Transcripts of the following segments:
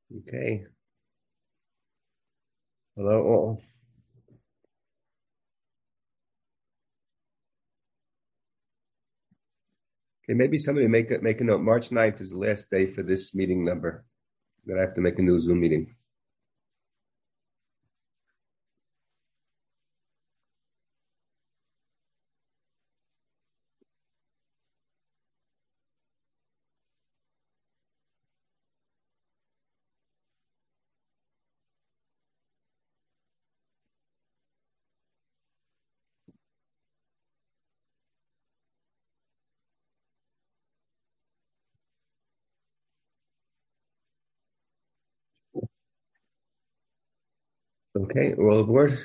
Okay. Hello all. Okay, maybe somebody make a note. March 9th is the last day for this meeting number. That I have to make a new Zoom meeting. Okay, roll aboard.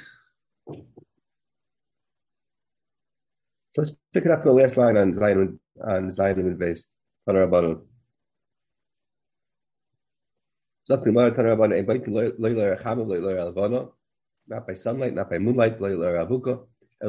So let's pick it up from the last line on Zion based. Tanarabanu. Something about Tanarabanu. Not by sunlight, not by moonlight. Avuka.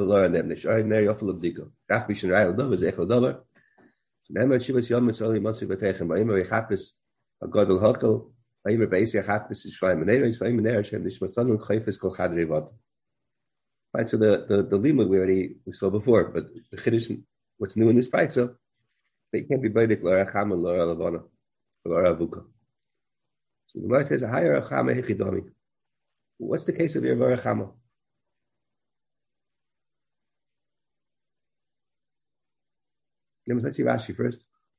Remember, Shivas Yom Mitzvah Matsu Betechem. Vayimar Yechapis Agadol Hotel. Vayimar Beisi Yechapis Yishvayim Meneir Yishvayim Meneir Hashem Nishmatzanu Chayfis Kol Chadri Vat. Right, so the limud we saw before, but the chiddush, what's new in this fight, so they can't be beidik l'ara chama l'ara lavana l'ara avuka. So the Gemara says a higher chama hechidami. What's the case of your l'ara chama? Let's see Rashi first.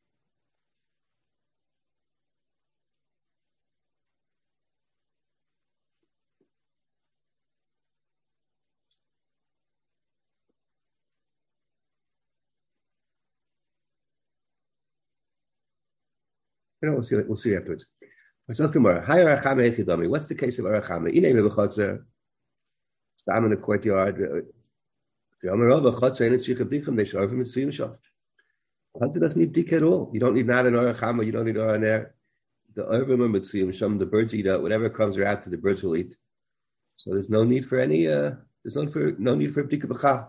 We'll see afterwards. What's the Gemara? Higher chama hechidami. What's the case of l'ara chama? Inay mebechotzer. Stam in the courtyard. The Amarova chotzer and it's yichab they show from the siyum shaf. Hunter doesn't need dik at all. You don't need not an l'ara chama. You don't need l'ara ner. The Irvim and Mitzuyim, Sham, the birds eat out, whatever comes out, the birds will eat. So there's no need for any, there's no need for a B'dika B'cha.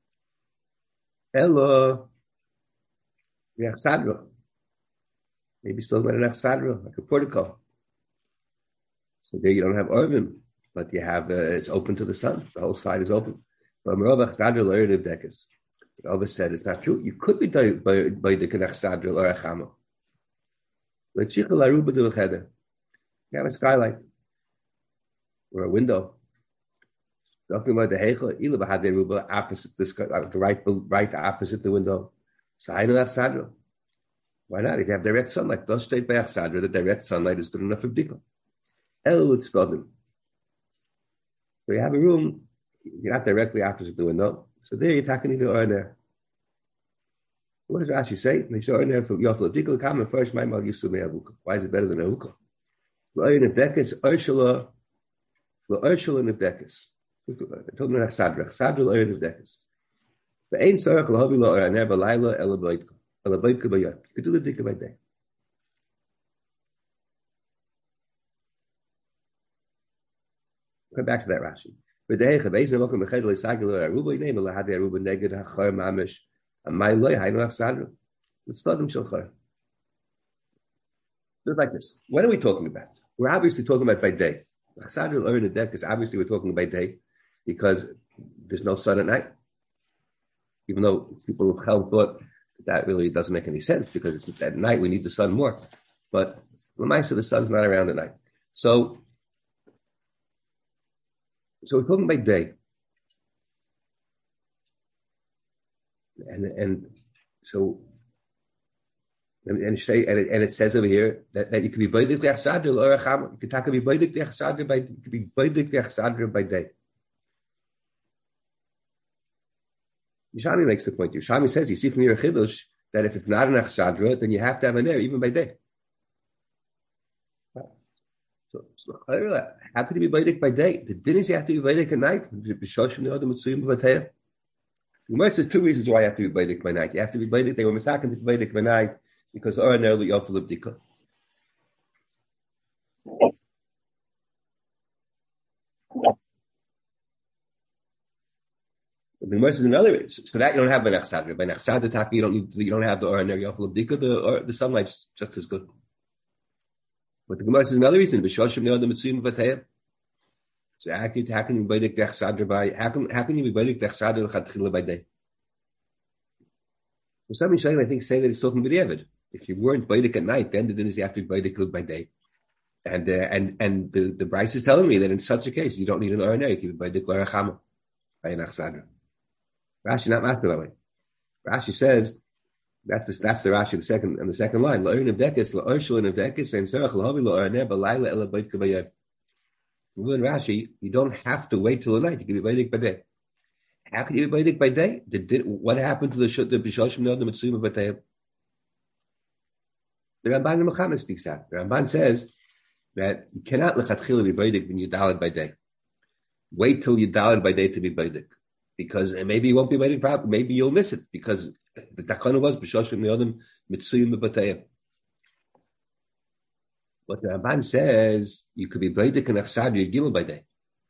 Hello. Sadra. Maybe still got an Sadra, like a portico. So there you don't have Irvim, but you have, it's open to the sun. The whole side is open. But Merova Sadra learned of Dekas. The Ovis said it's not true. You could be by the Kanach Sadra or Achama. Let's check the Laruba to the cheder. You have a skylight or a window. Talking about the Heichel, Ilaba had the Ruba opposite the right opposite the window. So I know that Sadra. Why not? If you have direct sunlight, does state by Sadra, the direct sunlight is good enough for Bdika. El it's Godim. So you have a room, you're not directly opposite the window. So there you're talking to the there. What does Rashi say? They show in there for Yofel Bdika come first my mal Yusuf Me'avuka. Why is it better than Avuka? Lo'in Nebekis, Ursula Nebekis. Talking about Sadra. Sadra Lo'in Nebekis. The Ein Sarach Lahavi Lo'ar Aner Balayla Elabaytka. Elabaytka Bayat. You could do the Dika by day. Come back to that Rashi. But the Heicha, Beis Nemokim Bechedel Isagil Aruba, name Lahadi Aruba Neged Hachar Mamish, and my Loy Hainu Sadra. Let's start them Shulchar. Just like this. What are we talking about? We're obviously talking about by day. Sadra Lo'ar Nebekis, obviously we're talking by day because there's no sun at night. Even though people thought that really doesn't make any sense because it's at night we need the sun more. But the sun's not around at night. So we're talking by day. And it says over here that you can be beidik le'achsadr or acham. You can be beidik le'achsadr by you can be beidik le'achsadr by day. Yishami makes the point. Yishami says you see from your chiddush that if it's not an achsadra, then you have to have an air even by day. So how could you be beidik by day? The din is you have to be beidik at night. The Gemara says two reasons why you have to be beidik by night. You have to be beidik. They were misaken to be beidik by night because ordinarily you're full of dika. The Gemara says another reason. So that you don't have by nechsadra. By nechsadra taka you don't have the ordinary you're full of dika. The sunlight's just as good. But the Gemara says another reason. So how can you be baidik dech sadr by? How can you be baidik dech sadr l'chatchila by day? For some reason, I think say that it's talking about Yevid. If you weren't baidik at night, then the din is you have to be baidik by day. And the Bryce is telling me that in such a case you don't need an RNA. You can be baidik l'rachama by an achsadr. Rashi not master that way. Rashi says that's the Rashi the second line. La'orin of dekis la'orshulin of dekis and serach lahavi la'orneh balayla ela bait kavayev. In Rashi, you don't have to wait till the night. You can be baidik by day. How can you be baidik by day? What happened to the b'shoshim ne'odem mitzuyim b'tayim? The Ramban in Muhammad speaks out. The Ramban says that you cannot lechatchila be baidik when you daled by day. Wait till you daled by day to be baidik, because maybe you won't be baidik properly. Maybe you'll miss it because the takana was b'shoshim ne'odem mitzuyim b'tayim. But the Ramban says you could be baidik and achsad gimel by day,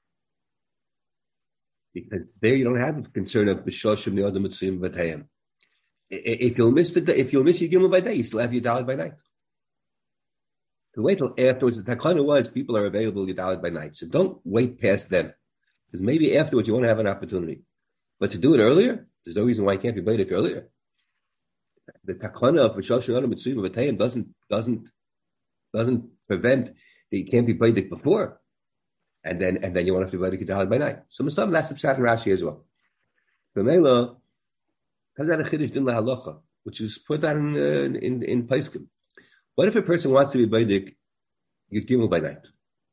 because there you don't have the concern of b'shoshim ne'odem mitzuyim b'tayim. If you'll miss your gimel by day, you still have your dalet by night. To wait till afterwards, the takana was people are available your dalet by night, so don't wait past then, because maybe afterwards you won't have an opportunity. But to do it earlier, there's no reason why you can't be baidik earlier. The takana of b'shoshim ne'odem mitzuyim b'tayim doesn't prevent that you can't be baidik before, and then you want to be baidik dalet by night. So Muslim that's the pshat in Rashi as well. V'meila has that a chiddush din lahalacha, which is put out in Paiskim. What if a person wants to be baidik Yud Gimel by night?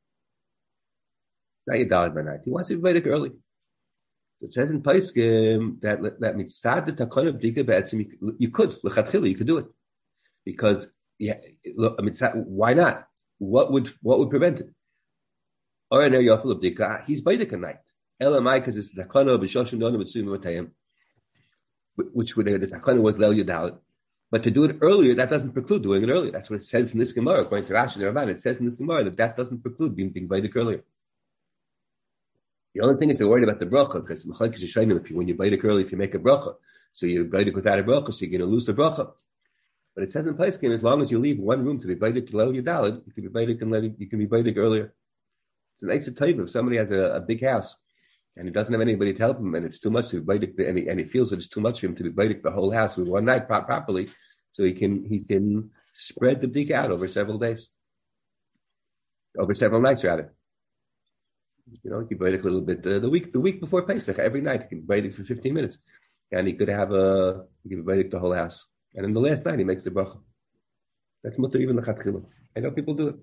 Not Yud Dalet by night. He wants to be baidik early. It says in Paiskim that mitzad the takon of dika be'etzim you could lechatchila you could do it because why not? What would prevent it? Or an area full of dika. He's baidik at night. Elamai because it's the takon of b'shoshim nonim mitzuyim v'tayim, which would the takana was leil yudal, but to do it earlier that doesn't preclude doing it earlier. That's what it says in this Gemara. According to Rashi and Ramban, it says in this Gemara that doesn't preclude being baidik earlier. The only thing is they're worried about the bracha because when you baidik early, if you make a bracha, so you baidik without a bracha, so you're going to lose the bracha. But it says in Paiskim, as long as you leave one room to be baidik leil yudal, you can be baidik earlier. It's an extra type if somebody has a big house and he doesn't have anybody to help him, and it's too much to be baidik, and he feels that it's too much for him to be baidik the whole house with one night properly, so he can spread the bdika out over several days, over several nights rather. You know, he can baidik a little bit the week before Pesach every night. He can baidik for 15 minutes, and he could be baidik the whole house, and then the last night he makes the bracha. That's mutter even the chatchila. I know people do it.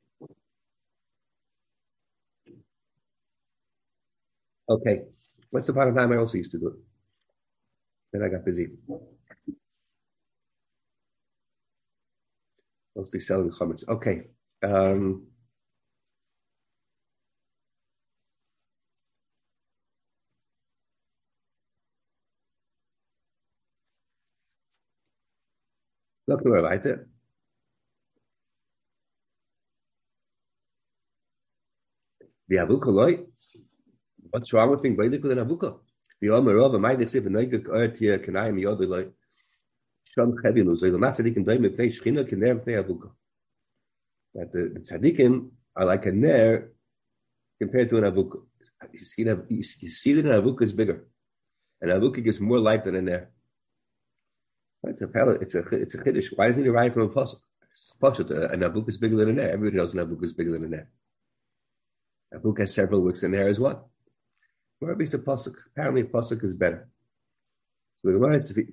Okay, once upon a time I also used to do it. Then I got busy. Mostly selling chametz. Okay. Look where I did. The avukaloi. What's wrong with being baidik with an avuka? The Omer Rava might receive a neiguk earth here. Can I am yoduloi? Shom chevilu. So the tzaddikim don't play shchina. Can never play avuka. That the tzaddikim are like a ner compared to an avuka. You see that an avuka is bigger. An avuka gives more light than a ner. It's a chiddush. Why doesn't it arrive from a pasuk? An avuka is bigger than a ner. Everybody knows an avuka is bigger than a ner. Avuka has several wicks in there as well. Apparently a pasuk is better. So the Gemara says,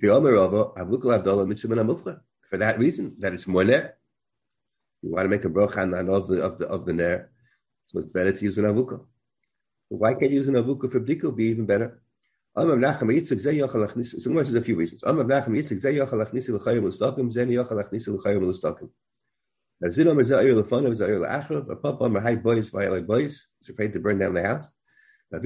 for that reason, that it's more ner. You want to make a bracha of the ner, so it's better to use an avuka. But why can't you use an avuka for bdika? Would be even better. So the Gemara says a few reasons. He's afraid to burn down the house. The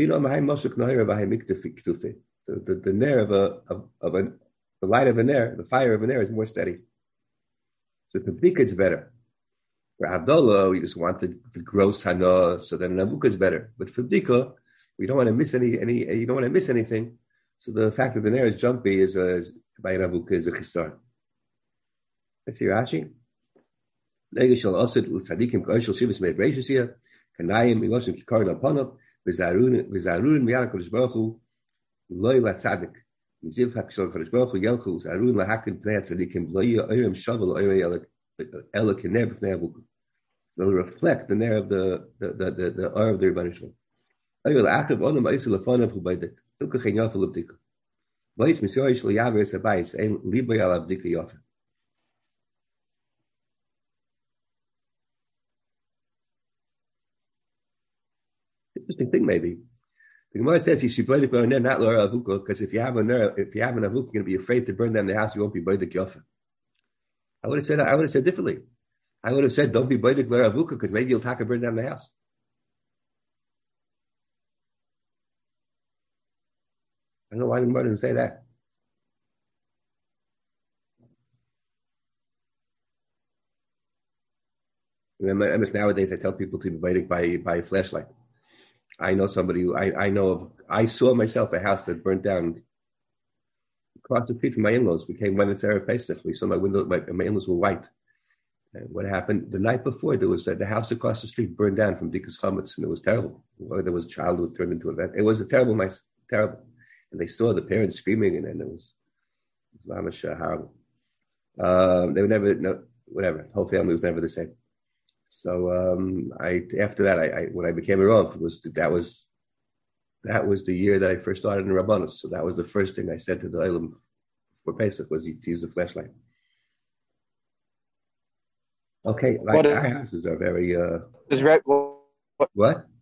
ner of the light of a ner, the fire of a ner is more steady. So for bdika it's better. For Havdalah, we just want the gross hana, so then an avuka is better. But for bdika, we don't want to miss you don't want to miss anything. So the fact that the ner is jumpy is by an avuka is a chisar. Let's see Rashi. Nega shall asid tzadikim k'oshel shivas made gracious here. Kanayim iloshim kikarin aponov v'zarun v'yarakodesh baruch hu loy latzadik. Miziv hakshal kodesh baruch hu yelchu zarun lahakin pnei tzadikim loy oirim shavel oirei elok ner b'fnei avukum. They'll reflect the ner of the oir of the Rebbeinu Shalom. Oil achav onam oisel afonav hu baidik. Hilka chen yafel abdika. Bois misyoy shlo yaver sabayis ein liboy al abdika yafer. Interesting thing, maybe. The Gemara says he should baidik ner, not l'or avuka, because if you have an avuka, you're going to be afraid to burn down the house. You won't be baidik yafer. I would have said differently. I would have said, don't be baidik l'or avuka, because maybe you'll take and burn down the house. I don't know why the Gemara didn't say that. Nowadays, I tell people to be baidik by a flashlight. I know somebody who I saw myself a house that burnt down across the street from my in-laws. We came when it's Erev Pesach. We saw my window, my in-laws were white. And what happened the night before? There was the house across the street burned down from Dikas Chametz, and it was terrible. Or there was a child who was turned into a vet. It was a terrible, terrible. And they saw the parents screaming, and then it was horrible. They were never, whatever. The whole family was never the same. So after that, when I became a Rav, that was the year that I first started in Rabbanos. So that was the first thing I said to the Olam for Pesach was to use a flashlight. Okay, our houses are very. What?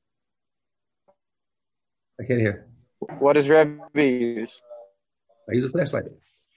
I can't hear. What does Rebbe use? I use a flashlight.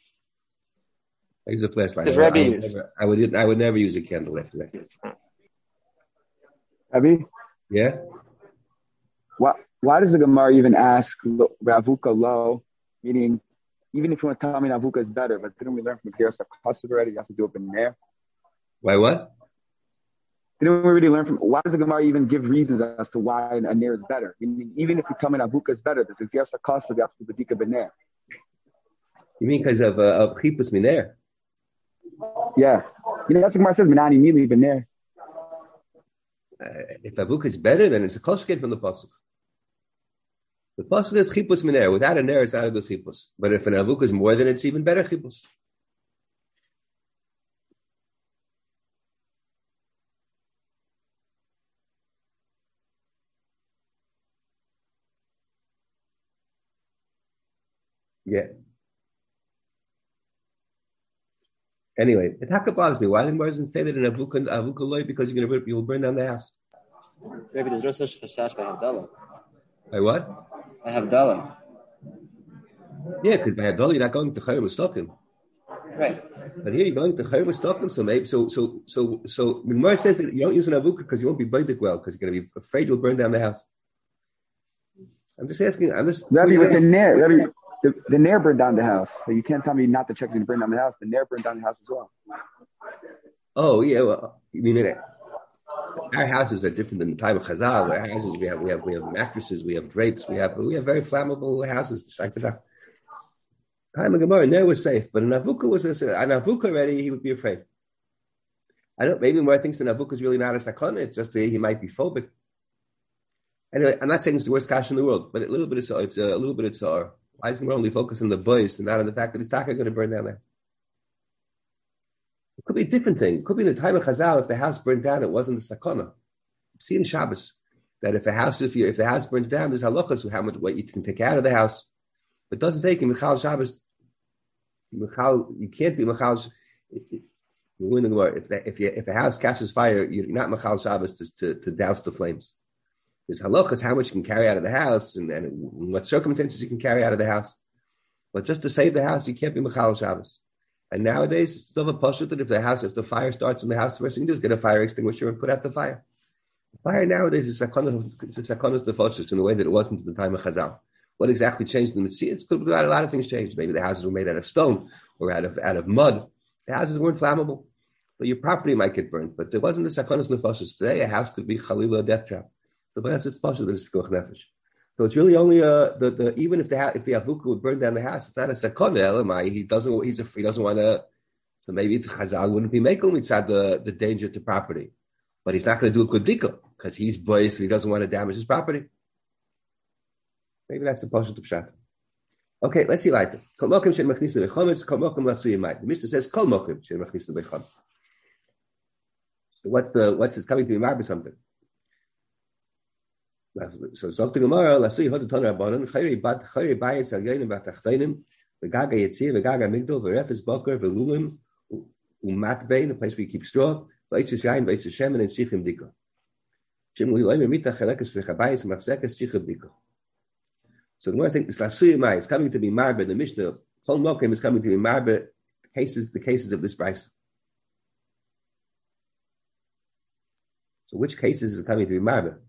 Does Rebbe use? I would never use a candle after that. Rebbe? Yeah. Why does the Gemara even ask Ravuka lo? Meaning, even if you want to tell me Ravuka is better, but didn't we learn from Geras HaKosov already? You have to do it in there. Why what? Didn't we already learn from? Why does the Gemara even give reasons as to why a ner is better? Meaning, even if you tell me Ravuka is better, this is Geras HaKosov. You have to do B'dika b'ner. You mean because of Chipus Miner? Yeah. That's what Gemara says. Menani mili b'ner. If Avuk is better, then it's a koshket from the pasuk. The pasuk is chipus miner. Without a ner, it's not a good chipus. But if an Avuk is more, then it's even better chipus. Yeah. Anyway, it taka bothers me. Why didn't Moses say that in Avuk loy? Because you'll burn down the house. Maybe there's no such chasash by Havdalah. By what? By Havdalah. Yeah, because by Havdalah you're not going to Chayim Stokim. Right. But here you're going to Chayim Stokim, so maybe so the Gemara says that you don't use an Avuk because you won't be baidik well, because you're going to be afraid you'll burn down the house. I'm just asking. Rabbi, with the ner, Rabbi. The ner burned down the house. So you can't tell me not to check to burn down the house. The ner burned down the house as well. Oh yeah, well, you mean it? Our houses are different than the time of Chazal. Our houses we have mattresses, we have drapes, we have very flammable houses. Time of Gemara, ner was safe, but an Avuka already he would be afraid. I don't. Maybe more thinks an Avuka is really not a sakana. It's just he might be phobic. Anyway, I'm not saying it's the worst kash in the world, but a little bit of it's a little bit of tzar. Why isn't we only focus on the boys and not on the fact that his taka going to burn down there? It could be a different thing. It could be in the time of Chazal, if the house burned down, it wasn't a sakana. See in Shabbos that if the house burns down, there's halachas of how much what you can take out of the house. But it doesn't say Michal Shabbos. You can't be Michal. If a house catches fire, you're not Michal Shabbos to douse the flames. There's halachas how much you can carry out of the house and in what circumstances you can carry out of the house. But just to save the house, you can't be Mechal Shabbos. And nowadays, it's still a pashut that if the fire starts in the house, the first thing you do is get a fire extinguisher and put out the fire. The fire nowadays is a sakonos defoshes in the way that it wasn't at the time of Chazal. What exactly changed in the sea? It's good, a lot of things changed. Maybe the houses were made out of stone or out of mud. The houses weren't flammable. But your property might get burnt. But there wasn't the sakonos defoshes. Today, a house could be chalila, a death trap. So it's really only even if the avuka would burn down the house, it's not a sakana. He doesn't want to. So maybe the Chazal wouldn't be making mitzad the danger to property, but he's not going to do a good dika because he's biased and he doesn't want to damage his property. Maybe that's the pashut of pshat. Okay, let's see later. Kol mokim shen machnisna bechometz, kol mokim lasuyim mayim. The Mishnah says kol mokim shen machnisna bechometz. So what's it coming to be marbe something? So something tomorrow. Lasuyim hod ton rabbanon chayri bayis al yonim v'tachteinim v'gaga yitzir v'gaga migdol v'refes boker v'lulim umatbein, the place where you keep straw v'eitzis yain v'eitzis shemen and shichim dika. Shem u'yoyim mitach chelekes v'chabayis v'mafsekes shichim dika. So the Gemara is saying this lasuyimai is coming to be marbe. The Mishnah Chol Mokim is coming to be marbe. The cases of this price. So which cases is coming to be marbe?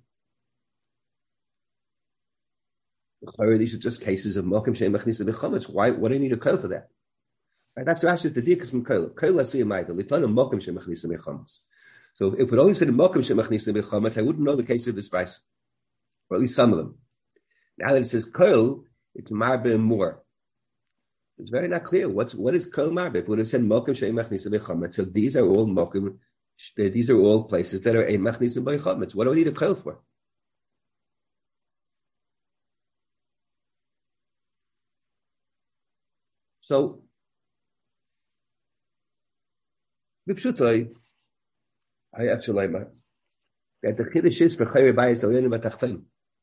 These are just cases of Mokim Shem Mechnisa B'Chometz. Why? What do you need a koil for that? Right? That's Rashi's the dikas from koil. Koil lasuyimai. The litan of Mokim Shem Mechnisa B'Chometz. So if it only said Mokim Shem Mechnisa B'Chometz, I wouldn't know the case of this price, or at least some of them. Now that it says Kol, it's Marbe more. It's very not clear. What is Kol Marbe? It would have said Mokim She'em Mechnisa B'Chometz. So these are all Mokim. These are all places that are a Mechnisa B'Chometz. What do we need a Kol for? So, B'Pshutai, I have to like that the Chiddush is for Chayre Bayis Al Yonim V'Tachtein.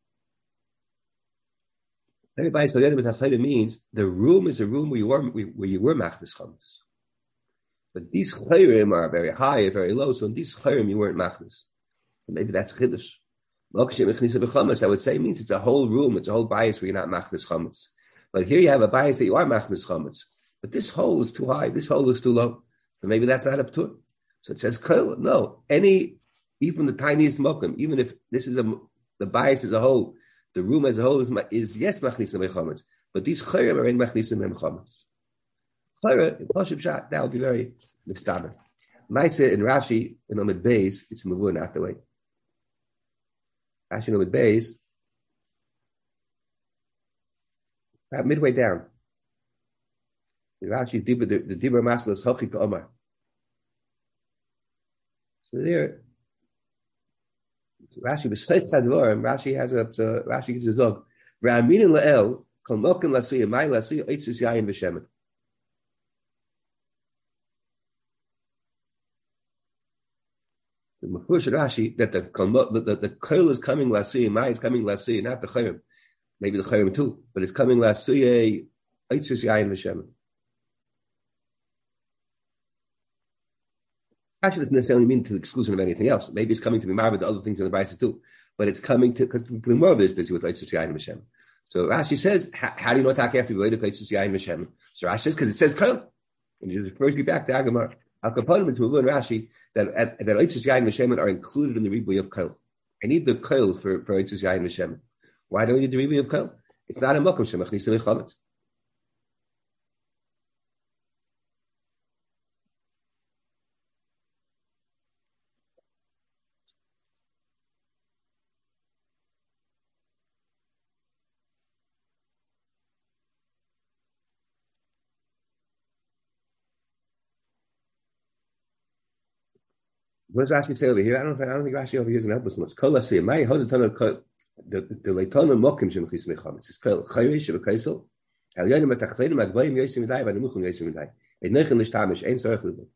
Everybody means the room is a room where you were machnis chametz. But these chayrim are very high, very low. So in these chayrim you weren't machnis. Maybe that's chiddush. I would say means it's a whole room, it's a whole bias where you're not machnis chametz. But here you have a bias that you are machnis chametz. But this hole is too high, this hole is too low. So maybe that's not up to it. So it says kol. No, even the tiniest mokum, even if this is the bias as a whole. The room as a whole is yes machnisam bechometz, but these chayrim are in machnisam bechometz. Chayra in Pashup Shat that would be very mistaber. Maisa in Rashi in Omid Beis it's mavur not the way. Rashi in Omid Beis about midway down. The Rashi the Dibur Maslas Hochi Ka'omar. So there. Rashi besides Chadvarim, Rashi has Rashi gives his dog. V'aminin la'el kol mokim lasuya mai lasuya eitzus yayin v'shemen. The Mefurish Rashi that the koil is coming lasuya mai is coming lasuya, not the chayim. Maybe the chayim too, but it's coming lasuya eitzus yayin v'shemen. Actually, doesn't necessarily mean to the exclusion of anything else. Maybe it's coming to be married with the other things in the Brisa too. But it's coming to, because the Gemara is busy with Eitzus Yayin Hashem. So Rashi says, how do you know Taki have to be related to Eitzus Yayin Hashem? So Rashi says, because it says Kol. And you refers me back to Agamar. Al Kaponim is Mavur and Rashi that Eitzus Yayin Hashem are included in the Ribuy of Kol. I need the Kol for Eitzus Yayin Hashem. Why do we need the Ribuy of Kol? It's not a Mokum Shemach Nisam Echametz. What does Rashi say over here? I don't think Rashi over here is going to help us much. Kol asiyah. My hold the leitonim mokim shemachis mechametz. It's kol chayrish v'kaisel. Al yonim atachveinim agvayim yosim midai v'nemuchim yosim midai. Et nechin l'shtamish ein sorach libek.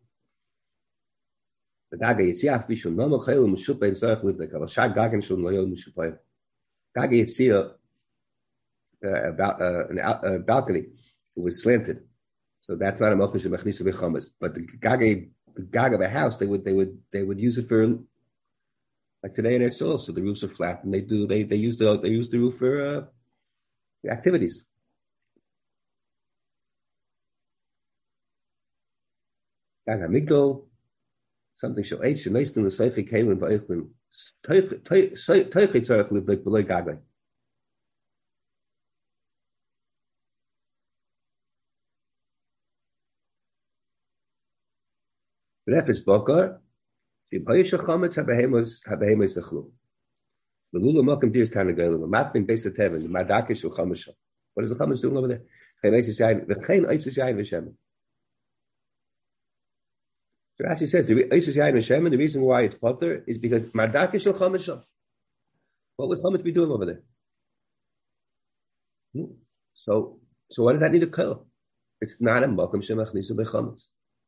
V'gaga yitziach bishul nomo chayil m'shupa ein sorach libek. Aval shag gagan shul loyol m'shupayim. Gaga yitzia about a balcony. It was slanted, so that's not a mokim shemachis mechametz. But the gag of a house, they would use it for, like today in Eretz Yisrael, so the roofs are flat, and they use the roof for activities. Gag hamigdol, something shall eat, shall leist in the seifi kalim va'ichlin, teichi tzarech liblik v'loy gaglei. Refes Bokar, Shibhayish Chametz Habehemus Zechlu. The Lula Mokum Deer is Tanagalim, Matbin Base of Heaven, the Madakish or Chamesh. What is the Chamesh doing over there? The Chain Eitzis Yain Vishem. So Rashi says the reason why it's potter is because Mardaka shel Chametz sham. What would Chametz be doing over there? So why did that need a kol? It's not a makom shemachnisu bechametz.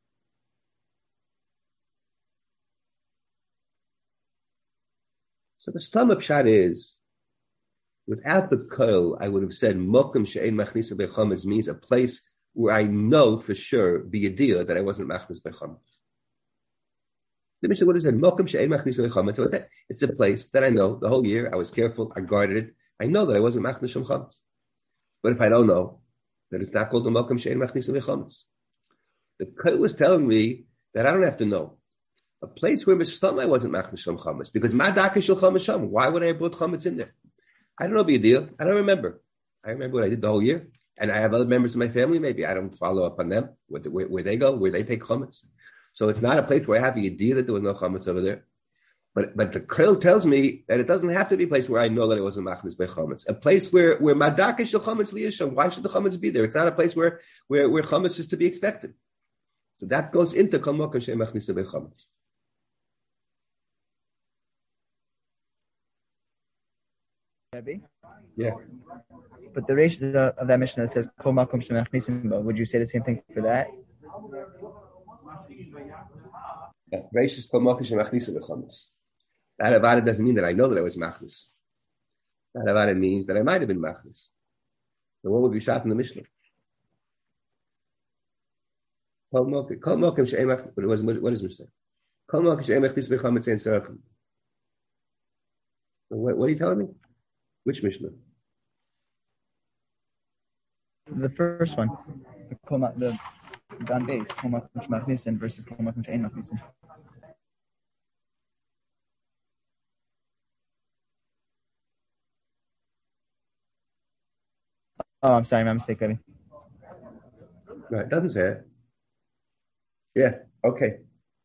So the stomach shot is, without the kol, I would have said makom she'ein machnisu bechametz means a place where I know for sure, be a deal that I wasn't machnis bechametz. The Mishnah would have said makom she'ein machnisu bechametz. It's a place that I know the whole year I was careful, I guarded it. I know that I wasn't machnis shem chametz. But if I don't know, then it's not called the makom she'ein machnisu bechametz. The kol is telling me that I don't have to know. A place where Mistam I wasn't machnish shem chametz because madaka shel chametz sham. Why would I have put chametz in there? I don't know, be a deal. I don't remember. I remember what I did the whole year, and I have other members of my family. Maybe I don't follow up on them where they go, where they take chametz. So it's not a place where I have a deal that there was no chametz over there. But the kol tells me that it doesn't have to be a place where I know that it wasn't machnish by chametz. A place where madaka shel chametz liyisham. Why should the chametz be there? It's not a place where chametz is to be expected. So that goes into kol makom she'ein machnisu by chametz. Yeah. But the ratio of that Mishnah that says Kol Makom Shemachnisim, would you say the same thing for that? Yeah, Reishis Kol Makom Shemachnisim bechametz. That avada doesn't mean that I know that I was machnis. That avada means that I might have been machnis. So what would be shot in the Mishnah? Kol Makom She'ein Machnisim. What does it say? Kol Makom She'ein Machnisim bechametz ein tzarachem. What are you telling me? Which Mishnah? The first one. The Gan Beis, Kol Makom Shemachnisim versus Kol Makom She'ein Machnisim. Oh, I'm sorry, my mistake, Rebbe. No, it doesn't say it. Yeah, okay.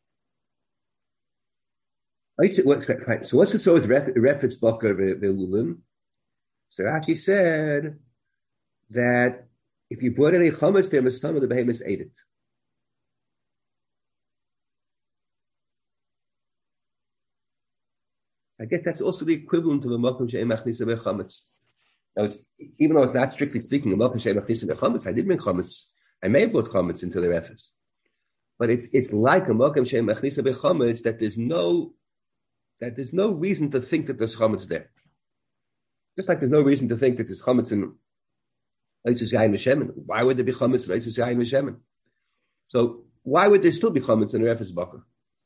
So what's the story with Refetz Boker Ve'lulim? So Rashi said that if you brought any chametz there, Mistama the behemoths ate it. I guess that's also the equivalent of a makom she'ein machnisu bechametz. Now, even though it's not strictly speaking a makom she'ein machnisu bechametz, I did bring chametz. I may have brought chametz into the refes, but it's like a makom she'ein machnisu bechametz that there's no reason to think that there's chametz there. Just like there's no reason to think that there's chametz in Eitzos Yain V'Shemen. Why would there be chametz in Eitzos Yain V'Shemen? So why would there still be chametz in the Refes Boker?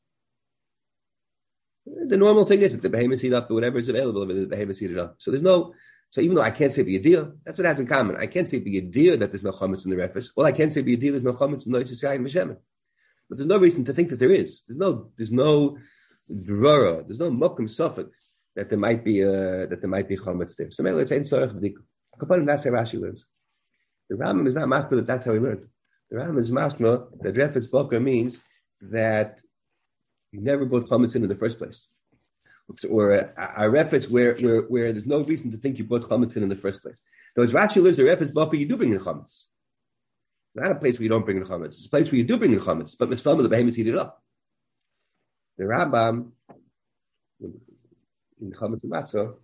The normal thing is that the behemoths heat up, or whatever is available, the behemoths heat it up. So even though I can't say be a deal, that's what it has in common. I can't say be a deal that there's no chametz in the Refes. Well, I can't say be a deal there's no chametz in Eitzos Yain V'Shemen. But there's no reason to think that there is. There's no drara. There's no mokum sofek that there might be chametz there. So maybe it's ein sorech b'dika. That's how Rashi learns. The Rambam is not mashma that that's how he learned. The Rambam is mashma that Refetz Boker means that you never brought chametz in the first place, or a Refetz where there's no reason to think you brought chametz in the first place. Now, as Rashi learns, the Refetz Boker you do bring in chametz. It's not a place where you don't bring in chametz. It's a place where you do bring in chametz, but Mistama the behemoths eat it up. The Rambam in Chametz Matzah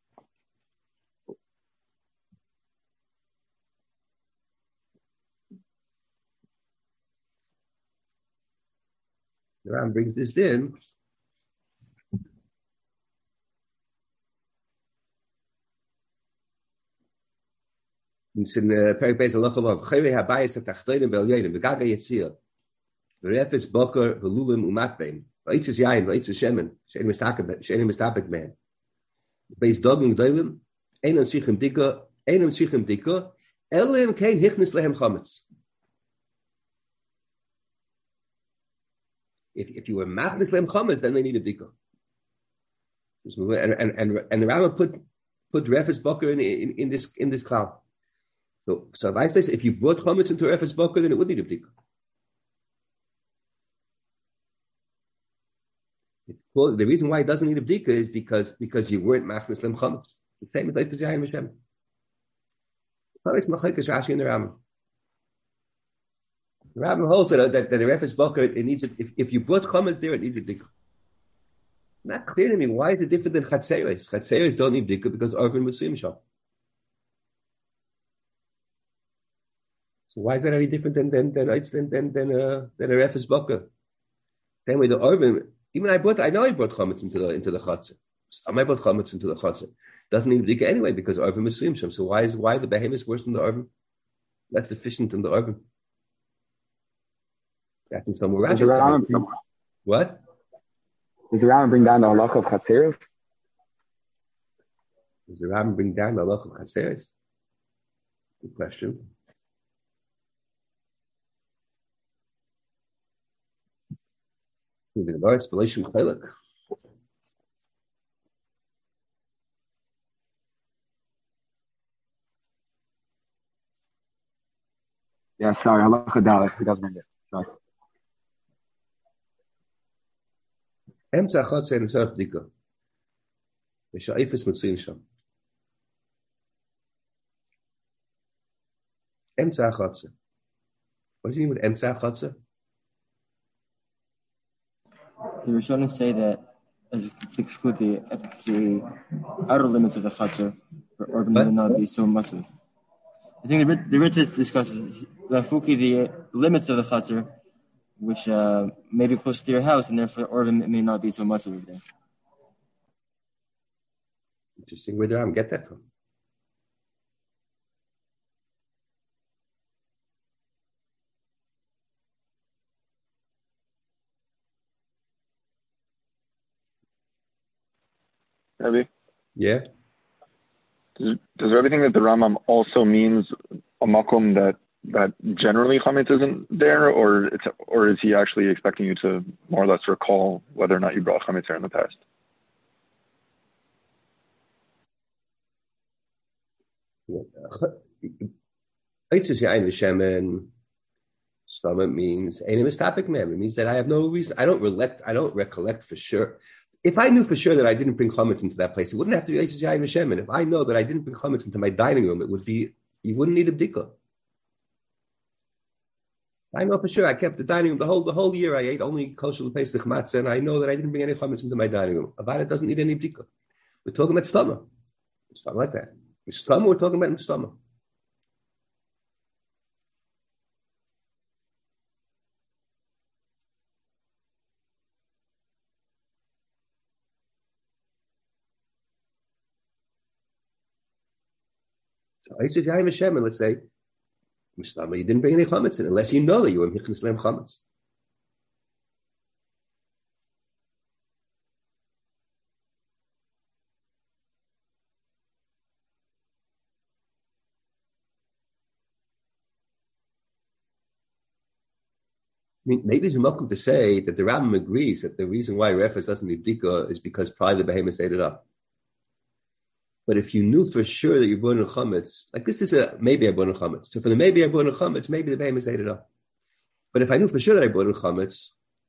the Rambam brings this in. It's in Perek Beis Halacha Vav. Chayre habayis hatachtonim ve'elyonim v'gaga yitzir v'refes boker v'lulim umatbein v'eitzes yayin v'eitzes shemen she'enim mistapek man Beis dogim g'dolim einam tzrichim dika elim kein hichnis lehem chametz. If you were machnis lehem chametz, then they need a dika. And the Rambam put refes boker in this cloud. So if I say if you brought chametz into refes boker, then it would need a bdika. The reason why it doesn't need a bdika is because you weren't machnis lem chametz. The same as Eitzos Yain V'Shemen. It's machlekes Rashi and the Rambam. The Rambam holds that the refes boker, it needs it. If you brought chametz there, it needs a dika. Not clear to me why is it different than chatzeres. Chatzeres don't need dika because Arvin Muslim shop. So why is that any different than a refes boker? Same way the Arvin, even I know I brought chametz into the chatzah. I brought chametz into the chatzah. Doesn't need dika anyway because Arvin Muslim shop. So why the behemoth worse than the Arvin? Less efficient than the Arvin. That can somewhere around. What? Does the Rambam bring down the halacha of chatzeres? Does the Rambam bring down the halacha of chatzeres? Good question. The Gemara explanation chilek. Yeah, sorry, halacha dalek. He doesn't bring it. Sorry. Emsa chatzah and tzarich dika. V'sha'ifis mitzuyin sham. Emsa chatzah. What does he mean with emsa chatzah? The Rishonim say that as you exclude the outer limits of the chatzah for urban may not be so much of it. I think the Ritz discusses the limits of the chatzah, which may be close to your house, and therefore urban may not be so much of it there. Interesting. Where did I get that from? Rabbi? Yeah. Does everything that the Rambam also means a makom that generally chametz isn't there, or is he actually expecting you to more or less recall whether or not you brought chametz there in the past? Stomach means it means that I have no reason. I don't recollect for sure. If I knew for sure that I didn't bring chametz into that place, it wouldn't have to be Eitz Yain V'Shemen. If I know that I didn't bring chametz into my dining room, it would be, you wouldn't need a bdika. I know for sure I kept the dining room the whole year. I ate only kosher pesach matzah, and I know that I didn't bring any chametz into my dining room. Avada doesn't need any bdika. We're talking about stama. It's not like that. With stama, we're talking about stama. So Eitz Yain V'Shemen, let's say, Mistama, you didn't bring any chametz in, unless you know that you were Mechnas Leim chametz. I mean, maybe it's welcome to say that the Rambam agrees that the reason why Refes doesn't need Bdika is because probably the behemoth ate it up. But if you knew for sure that you're born in chametz, like this is maybe I born in chametz. So for the maybe I born in chametz, maybe the behemoth ate it up. But if I knew for sure that I born in chametz,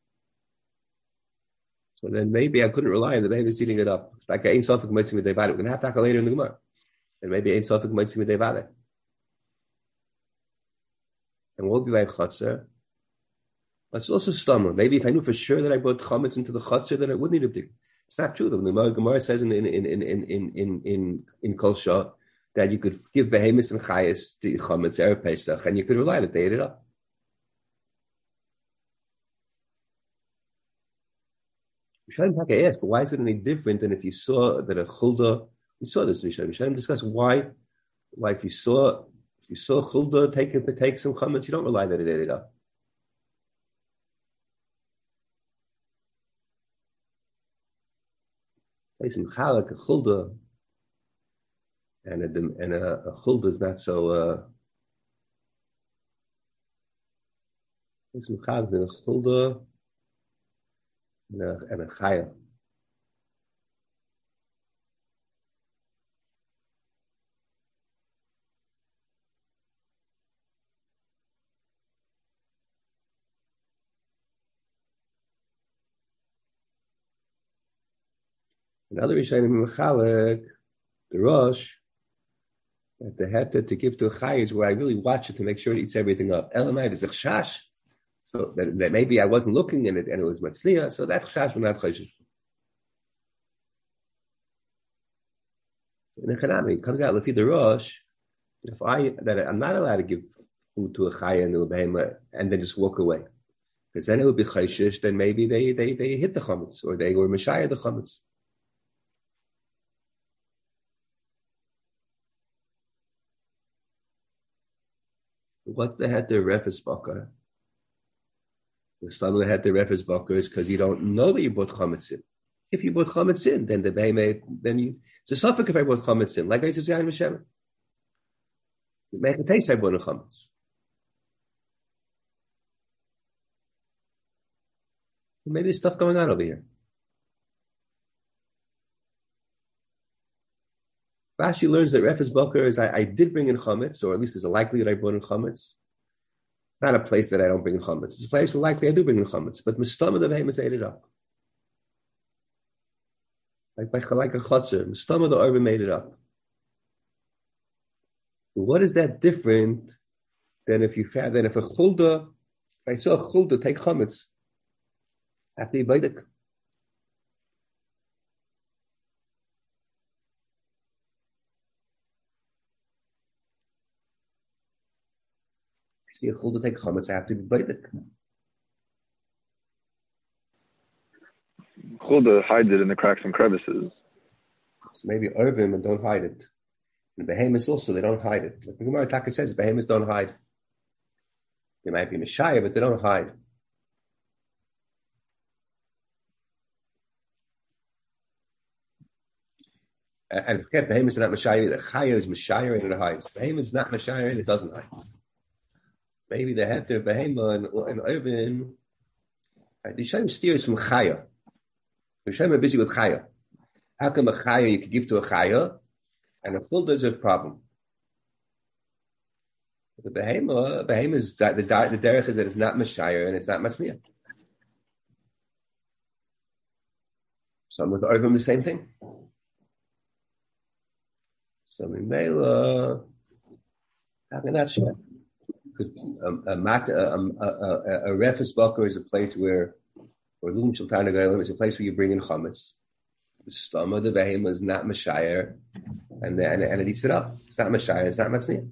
so then maybe I couldn't rely on the behemoth eating it up. Like Ein Sofik Motzim Midei Vada. We're going to have to tackle later in the Gemara. And maybe Ein Sofik Motzim Midei Vada. And we'll be like Chatzar. That's also stomach. Maybe if I knew for sure that I brought chametz into the chatzar, then I wouldn't need a bdika. It's not true. The Gemara says in Kol Shah that you could give behemoths and chayas the chametz erev Pesach, and you could rely that they ate it up. Rishonim ask, why is it any different than if you saw that a chulda? We saw this in Rishonim discuss why if you saw chulda take some chametz, you don't rely that it ate it up. Some chalak, a chulda, and a chulda is not so. Some chalak and a chulda and a chaya. Another Rishonim Mechalek, the Rosh, that the heter to give to a chay is where I really watch it to make sure it eats everything up. Elamai is a chash. So that maybe I wasn't looking in it and it was matzliya, so that's chash not chayshish. In the Chanami, it comes out lefi the Rosh. If I'm not allowed to give food to a chaya and a behema and then just walk away, because then it would be chayshish. Then maybe they hit the chametz or they were mishaya the chametz. What's the head the refes bakar? The stomach had the refes bakar is because you don't know that you bought chametz in. If you bought chametz in, then the behema, then you. It's a suffix if I bought chametz in, like I just said, Hashem. Make a taste I bought a chametz. Maybe there's stuff going on over here. Rashi learns that refes bakar is I did bring in chametz, or at least there's a likelihood I bought in chametz. Not a place that I don't bring in chametz. It's a place where likely I do bring in chametz, but mistama the behema ate it up. Like a chotzer, mistama the arba made it up. What is that different than if a chulda, if I saw a chulda take chametz after you bite it? See a chulda take chametz after you bite it. Chulda hides it in the cracks and crevices. So maybe Irvim and don't hide it. And behemoths also, they don't hide it. Like the Gemara Taka says, behemoths don't hide. They might be Messiah, but they don't hide. And forget, behemoths are not Messiah either. Chaya is Messiah and it hides. Behemoth is not Messiah and it doesn't hide. Maybe they have their behemoth and Irvim. The Shem steers from Chaya. The Shem are busy with Chaya. How come a Chaya you could give to a Chaya? And a chulda is a problem. The behema is the derech is that it's not mashayir and it's not matzniya. Some with Irvim the same thing. Some in Mela, how can that share? A refes bakar is a place where, or lum shultan agalim is a place where you bring in chametz. The stomach of the behema is not mashayir. And it eats it up. It's not Mashayah, it's not Matzniya.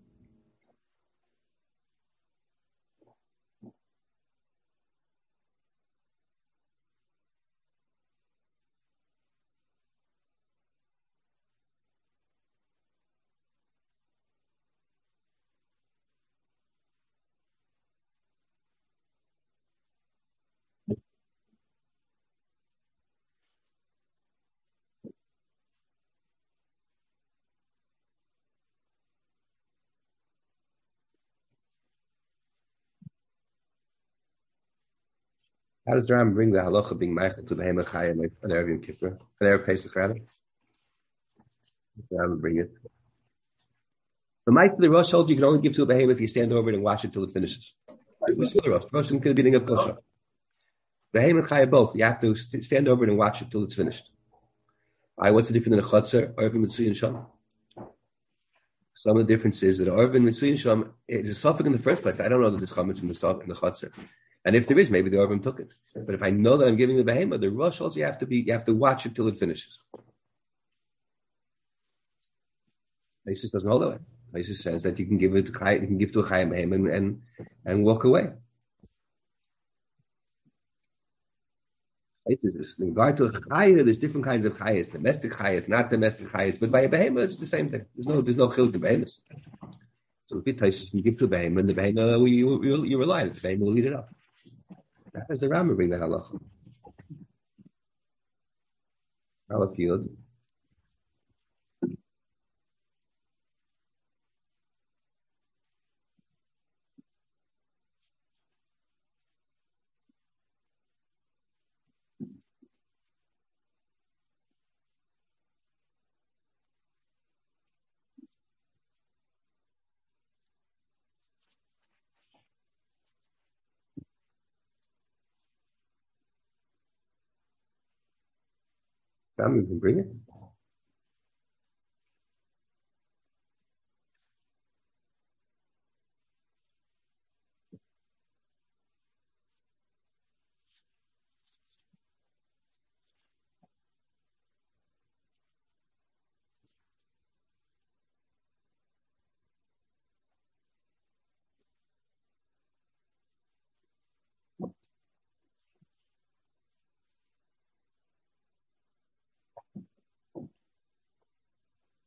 How does the Ram bring the halacha being ma'achad to the Behemah Chaya like for the Erev Yom Kippur? For the Erev Pesach rather? The Ram bring it. The might of the Rosh holds you can only give to a Behemah if you stand over it and watch it till it finishes. We saw the Rosh. The Rosh could be beginning of kosher. Behemah Chaya both. You have to stand over it and watch it till it's finished. What's the difference in a Chotzer, Ervin, Mitzui, and Sham? Some of the differences that Ervin, Mitzui, and Sham, it's a suffix in the first place. I don't know that there's chametz in the Chotzer. And if there is, maybe the Arvim took it. But if I know that I'm giving the Behemah, the Rosh also you have to watch it till it finishes. Isis doesn't hold that way. Isis says that you can give to a Chayim Behemah and walk away. In regard to a Chayah, there's different kinds of Chayahs. Domestic Chayahs, not domestic Chayahs. But by a Behemah, it's the same thing. There's no chil to Behemahs. So if you give to a Behemah, and the Behemah, you rely on it. The Behemah will eat it up. How does the Rambam bring that halacha? Our field. Rambam can bring it.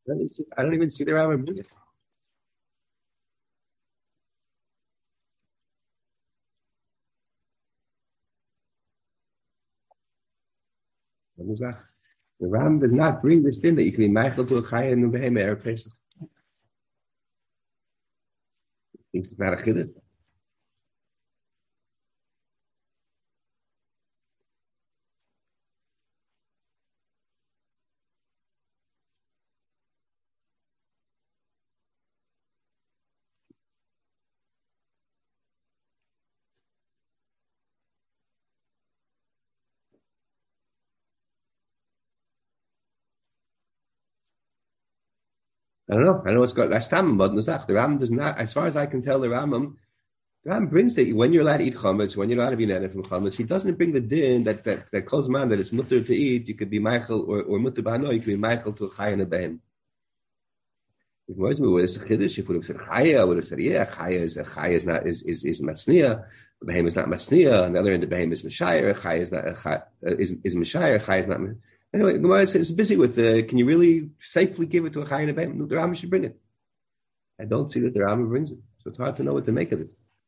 I don't even see the Rambam bring it. The Rambam does not bring this thing that you can be Michael to a Chaya and Behem Erev Pesach. He thinks it's not a chiddush. I don't know what's got that's Tam, but the Rambam does not, as far as I can tell, the Rambam brings that when you're allowed to eat chametz, when you're allowed to be nana from chametz, he doesn't bring the din that calls man that it's mutter to eat. You could be Michael or mutter b'hano. You could be Michael to a Chaya and a behem. If it was a chiddush, if we would have said Chaya, I would have said Chaya is matzniya. The behem is not matzniya. On the other end, the behem is mishayir. Chaya is not is mishayir. Chaya is not. Anyway, Gemara is busy with can you really safely give it to a Chaya and a behem? No, the Rambam should bring it. I don't see that the Rambam brings it, so it's hard to know what to make of it.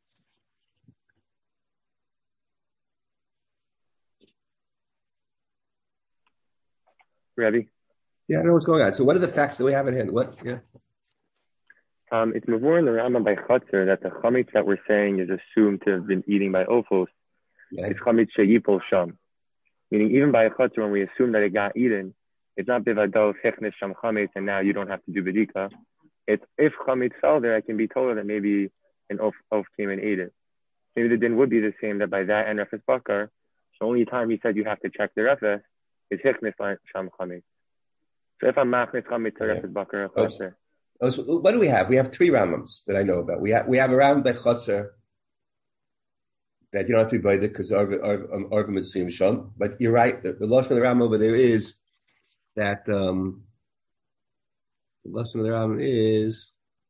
Rabbi? Yeah, I know what's going on. So what are the facts that we have in hand? What? Yeah. It's Mavur in the Rambam by Chatzar that the chametz that we're saying is assumed to have been eating by Ophos. Yeah. It's chametz sheyipol sham. Meaning even by Chatzar, when we assume that it got eaten, it's not bivado hechnes sham chametz and now you don't have to do bedika. It's if chametz fell there, I can be told that maybe an oaf came and ate it. Maybe the din would be the same that by that and refes bakar, the only time he said you have to check the refes is hechnes sham chametz. So if I'm machnes chametz to refes bakar, so what do we have? We have three Rambams that I know about. We have a Rambam by Chatzar that you don't have to be by it because Arvim is Siyum Sham. But you're right. The lashon of the Rambam over there is that the lashon of the Rambam is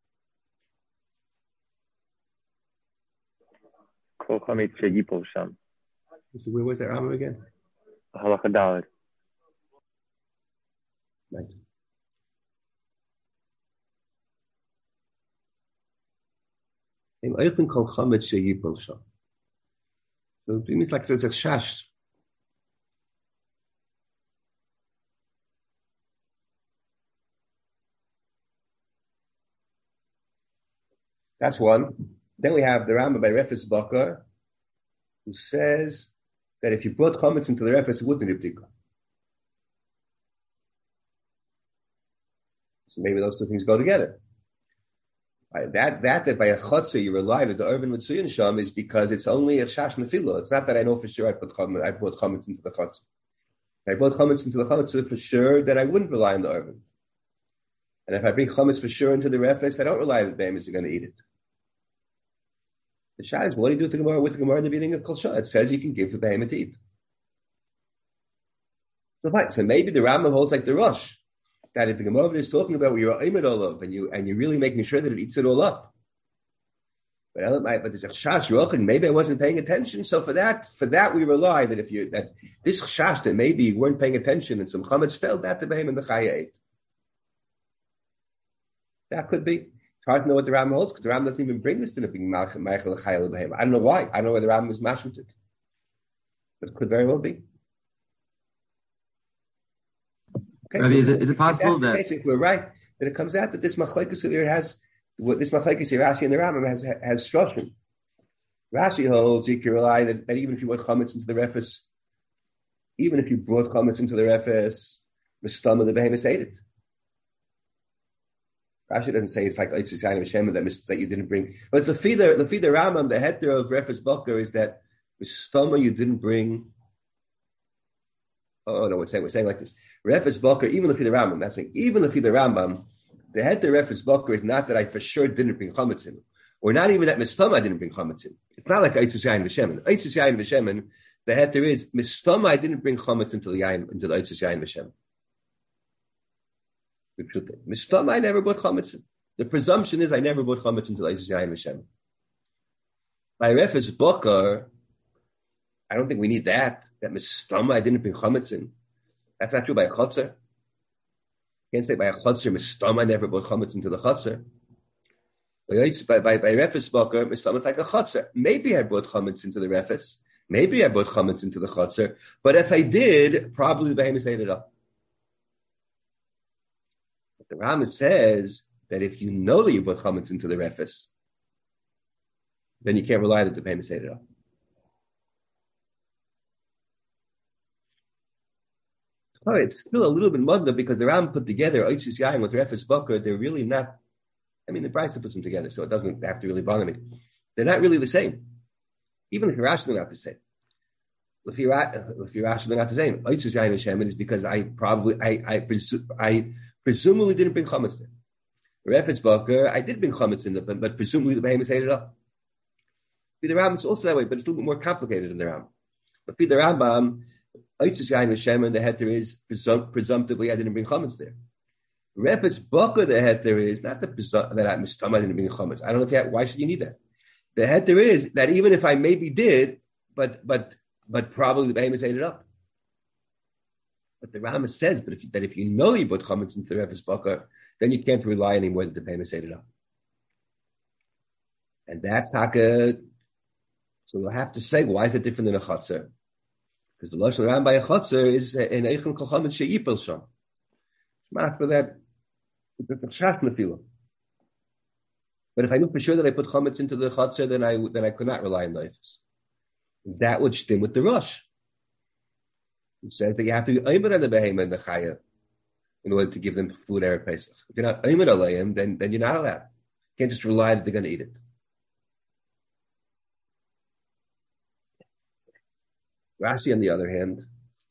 Kol chametz sheyipol sham. Where was that Rambam again? Halacha Daled. Right. So it means like it's a shash. That's one. Then we have the Rambam by Refes Bakar, who says that if you brought chametz into the Refes, it wouldn't be b'dika. So maybe those two things go together. That by a chotzer you rely that the Irvin Mitzuyan Sham is because it's only a shash nefila. It's not that I know for sure I brought chametz into the chotzer. If I brought chametz into the chotzer for sure, then I wouldn't rely on the Irvin. And if I bring chametz for sure into the refes, I don't rely that the behemoths are going to eat it. The shah is, what do you do to Gemara with the Gemara in the beginning of Kol Shah? It says you can give the behemoth to eat. So fine. So maybe the Rambam holds like the Rosh. That if the Gemara is talking about where you're aimed all of and you're really making sure that it eats it all up. But there's a chash rochen. Maybe I wasn't paying attention. So for that we rely that that this chash that maybe you weren't paying attention and some chametz fell, that the behem and the chaya ate. That could be. It's hard to know what the Rambam holds because the Rambam doesn't even bring this to the being Michael Chaya behem. I don't know why. I don't know where the Rambam is mashut it, but it could very well be. Okay, Rabbi, is it possible that if we're right, that it comes out that this machlekes here has this machlekes here Rashi and the Rambam has shloshim. Rashi holds you can rely that even if you brought chametz into the refes, even if you brought chametz into the refes, the stomach of the behemoth ate it. Rashi doesn't say it's like Eitzis Yain Hashem that you didn't bring. But it's the feeder Rambam, the heter of refes bakar is that the stomach you didn't bring. Oh no, we're saying like this. Refes bakar, even the Rambam. That's saying even the Rambam. The head to Refes bakar is not that I for sure didn't bring chametz in, or not even that mistama I didn't bring chametz in. It's not like Eitzis Yain V'Shemen. Eitzis Yain V'Shemen. The head there is mistama I didn't bring chametz into the Eitzis Yain V'Shemen. Mistama I never brought chametz in. The presumption is I never brought chametz into the Eitzis Yain V'Shemen. By Refes bakar, I don't think we need that. That mistama I didn't bring chametz in. That's not true by a chotzer. You can't say by a chutzer, Mistama never brought chametz into the chutzer. By refes boker, Mistama is like a chutzer. Maybe I brought chametz into the refes. Maybe I brought chametz into the chutzer. But if I did, probably the behemoth ate it up. But the Rambam says that if you know that you brought chametz into the refes, then you can't rely that the behemoth ate it up. Oh, it's still a little bit mudda because the Rambam put together Oitzis Yain with Refes Boker. They're really not. I mean, the Brisa puts them together, so it doesn't have to really bother me. They're not really the same. Even if you're Rashi, they're not the same. If you're Rashi, they're not the same. Oitzis Yain and Shemin is because I presumably didn't bring chametz there. Refes Boker, I did bring chametz in there, but presumably the behemoth ate it up. The Rambam is also that way, but it's a little bit more complicated in the Rambam. But the Rambam. Oitzis Yain Hashem, the heter is presumptively I didn't bring chametz there. Refes Boker, the heter is not that I mistama didn't bring chametz. I don't know if why should you need that? The heter is that even if I maybe did, but probably the behemoth ate it up. But the Rambam says, that if you know you put chametz into the Refes Boker, then you can't rely anymore that the behemoth ate it up. And that's haka. So we'll have to say, why is it different than a chutzer? Because the lashon around by a chutzer is an eichel kol chametz sheyipel sham. Smart for that. It's a shach nefila. But if I knew for sure that I put chametz into the chutzer, then I could not rely on leifus. That would stem with the rush. It says that you have to be oimer on the behemoth and the chaya in order to give them food erev Pesach. If you're not oimer alayim, then you're not allowed. You can't just rely that they're going to eat it. Rashi, on the other hand,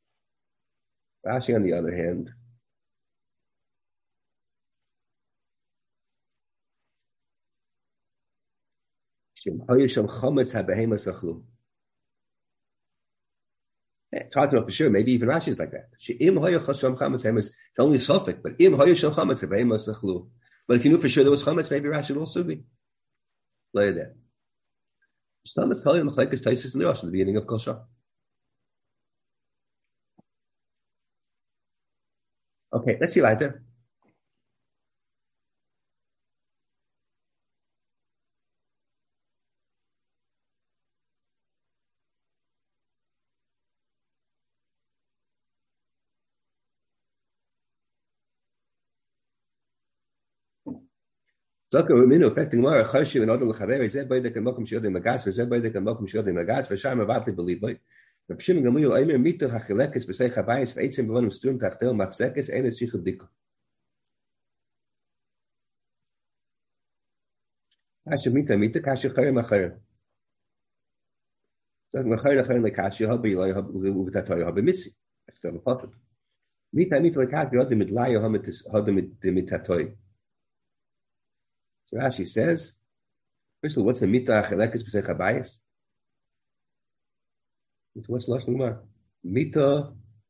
it's hard to know for sure. Maybe even Rashi is like that. It's only a suffix, but but if you knew for sure there was chametz, maybe Rashi would also be. Later there. Stomach tell you in the beginning of Kol Shach. Okay, let's see weiter. Zaka Ramino affecting Mara Charshiv and Odom Chaver, Zeb Baidek and Mokum Shodim Magas, Zeb Baidek and Mokum Shodim Magas, Vasham Avati believe like. Rav Shimon Gamliel Eimer Mito Hachilekes B'Sei Chabayis V'Eitzim B'Vonim Stum Tachtel Mafsekes Enes Shichud Diko. Kasha Mita Kasha Chayim Achayim. So Machayim Achayim Lekasha Habi Yilay Uvitatoy Habi Mitzi. That's still a puppet. Mita Lekasha Habi Midlay Habi Mitatoy. So Rashi says, first of all, what's the Mita Hachilekes B'Sei Chabayis? What's Lashon Gemara? Mita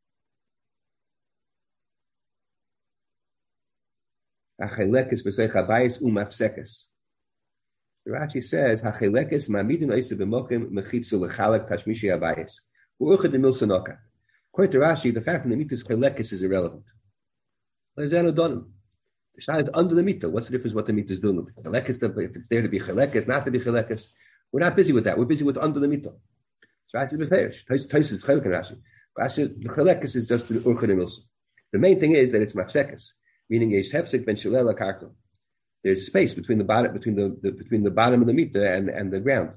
Hachelekes B'Sei Chabayis Umafsekes. Rashi says Hachelekes Mamidin Oisa B'Mokim Mechitzu Lechalek Tashmishi Abayis U'uchad Emilsa Nokat. According to Rashi, the fact that the Mita's Chelekes is irrelevant. The shayla under the Mita. What's the difference? What the Mita is doing? Chelekes, if it's there to be Chelekes, not to be Chelekes, we're not busy with that. We're busy with under the Mita. Rashi is beferish. Tais is chelek in Rashi. Rashi, the chelekes is just the urchad emilsa. The main thing is that it's mafsekes, meaning yesh hefsek ben shalel karka. There's space between the bottom of the mita and the ground.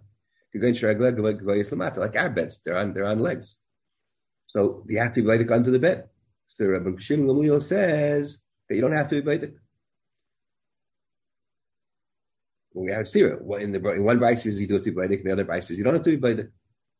Like our beds, they're on legs. So you have to be vaydik under the bed. So Rabbi Shimon Gamliel says that you don't have to be vaydik. Well, we have to steer it. In one brayse you do it to be vaydik, in the other brayse you don't have to be vaydik.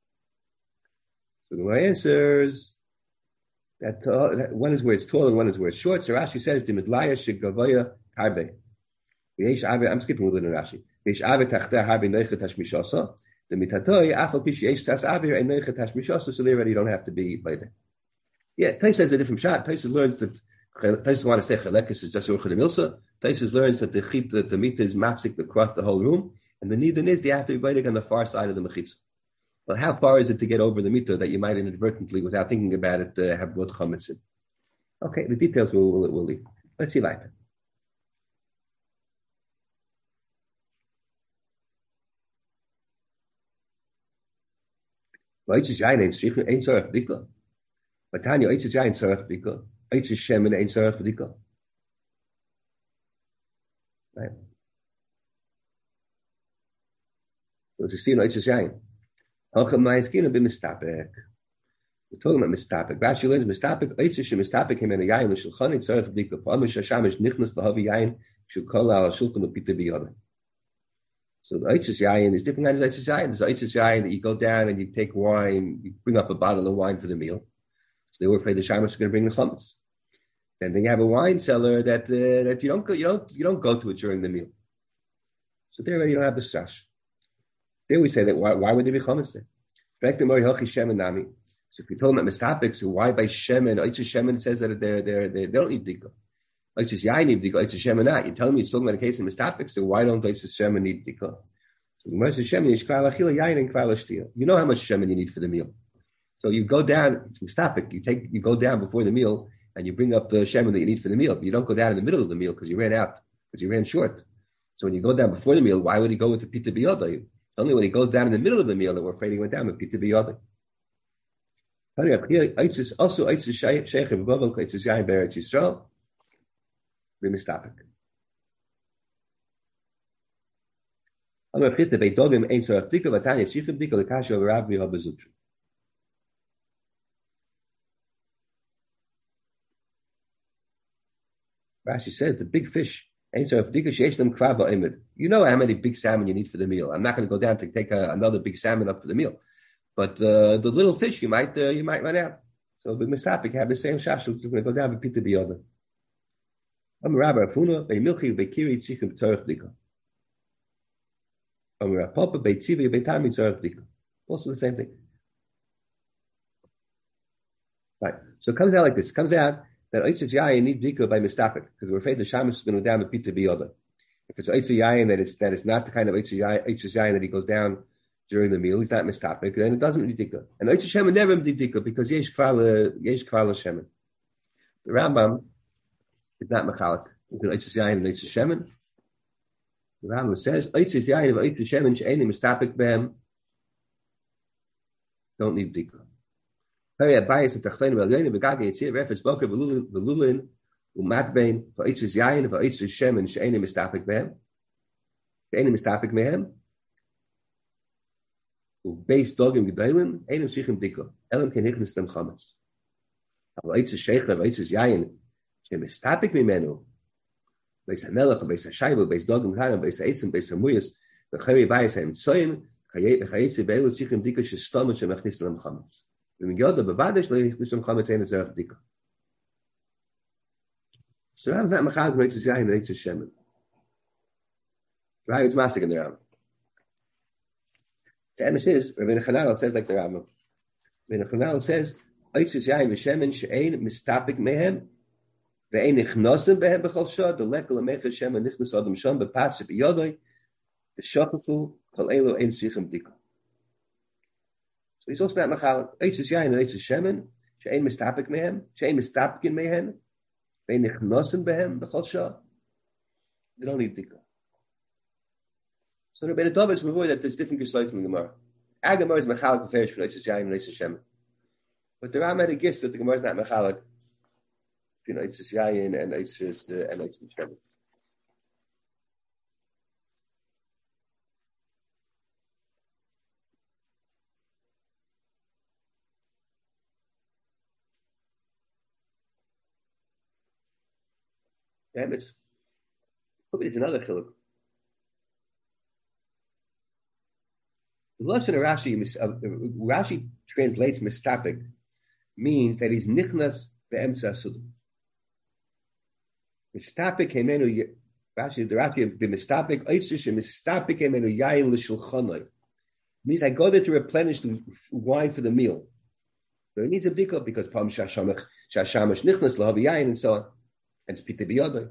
So the answers that one is where it's tall and one is where it's short. So Rashi says the midlaya shegavaya harbe. I'm skipping a little bit in Rashi. Yesh ave tachteh harbe neichet hashmishasa. The mitatoi afal pish yesh tas ave and neichet hashmishasa. So they already don't have to be by there. Yeah, Tais says a different shot. Tais learns that Tais want to say chelekes is just urchad emilsa. Tais learns that the mita is mapsik across the whole room, and the nidin is they have to be by on the far side of the mechitza. Well, how far is it to get over the mita that you might inadvertently, without thinking about it, have brought chametz in? Okay, the details we'll leave. Let's see weiter. Oitzes Yain ein Zorach B'dika. Batanya Oitzes Yain Zorach B'dika. Oitzes Shemen ein Zorach B'dika. Right. So as you see in Oitzes Yain, Halchem Ma'askina b'mistapek. We're talking about mistapek. Rashi learns mistapek. Oitzes shemistapek him in a yain l'shulchanik Zorach B'dika. Pa'amish Hashamish nichnas l'havi yain shukol al shulchan u'pita b'yodin. So the Oitzes Yain is different kinds of Oitzes Yain. There's Oitzes Yain that you go down and you take wine, you bring up a bottle of wine for the meal. So they were afraid the Shammos are going to bring the chametz. Then you have a wine cellar that you don't go to it during the meal. So there you don't have the sash. There we say that why would there be chametz there? So if you told them at mistapik, so why by shemen? Oitzes shemen says that they don't need dika. Oitzes Yain need dika. Oitzes shemen not. You tell me it's talking about a case in mistapik, so why don't Oitzes shemen need dika? So the Gemara shemen is kvar lachila yain and kvar lashtia. You know how much shemen you need for the meal. So you go down. It's mistapik. You go down before the meal and you bring up the shemen that you need for the meal. But you don't go down in the middle of the meal because you ran short. So when you go down before the meal, why would he go with the pita biyodai? Only when he goes down in the middle of the meal that we're afraid he went down with pita biyodai. Also, Oitzes sheikh of Babel, Oitzes Yain be'eretz Yisrael. B'mistapik. Rashi says the big fish. You know how many big salmon you need for the meal. I'm not going to go down to take another big salmon up for the meal, but the little fish you might run out. So the mistapik have the same shash. It's going to go down with pita biyodin. I'm a rabbi Afuna by Milchi by Kiri Tzichim Torah Dika. I'm a Papa by Tzivi by Tami Torah Dika. Also the same thing. Right. So it comes out like this. It comes out that Oitzes Yain need Dika by mistapik because we're afraid the shamus is going to go down with pita biyodin. If it's Oitzes Yain that is not the kind of Oitzes Yain that he goes down during the meal, he's not mistapik, then it doesn't need Dika. And Oitzes Shemen never need Dika because yesh kvar Shemen. The Rambam is not mechalik. Between Oitzes Yain and Oitzes Shemen. The Rambam says Oitzes Yain and Oitzes Shemen she'eini mistapik behem don't need Dika. Hurry bias at Tachlein V'Elyonim V'Gage Yitzir Refes Boker V'Lulin U'Matbein V'Oitzes Yain V'Oitzes Shemen she'eini mistapik behem U'Beis Dogim G'Dailin Einim Shichem Dika Elam Ken Hichnes Dem Chametz V'Oitzes Sheikh V'Oitzes Yain she'mistapik mimenu Beis HaMelech Beis HaShayva Beis Dogim Haram Beis HaEtzim Beis HaMuyas V'Chari Bias HaEmtsoyim Chayetzi Be'elu Shichem Dika she'Stomach she'Mechnis Dem Chametz So Ram's not machal Oitzes Yain and Oitzes Shemen. Right, it's masik in the Ram. The emes is Rabbeinu Chananel says like the Ram. Rabbeinu Chananel says Oitzes Yain v'Shemen she'ein mistapik mehem ve'ein nichnosim behem b'chol shah the lekel amecha Shemen nichnos adam sham b'patz b'yodoi v'shochafu kol elu ein sichem dika. So he's also not machal Oitzes Yain and Oitzes Shemen she'ein mistapik mehem she'ein mistapikin mehem ve'ein nichnosim behem b'chol shah. They don't need dika. So the Rebbeinu Dov is avoid that there's different geslois in the Gemara. Our Gemara is mechalik b'ferish for Oitzes Yain and Oitzes Shemen. But the Ram had a gift that the Gemara is not mechalik between Oitzes Yain and Oitzes Shemen. Yeah, it's probably another chiluk. The Lashon of Rashi translates mistapik means that he's nichnas be'emtza sudim. Mistapik hemenu Rashi b'mistapik oitzish mistapik hemenu yayin l'shulchanoi means I go there to replenish the wine for the meal. So he needs a bdika because pam shashamash nichnas lahavi yayin and so on, and it's pita biyodai.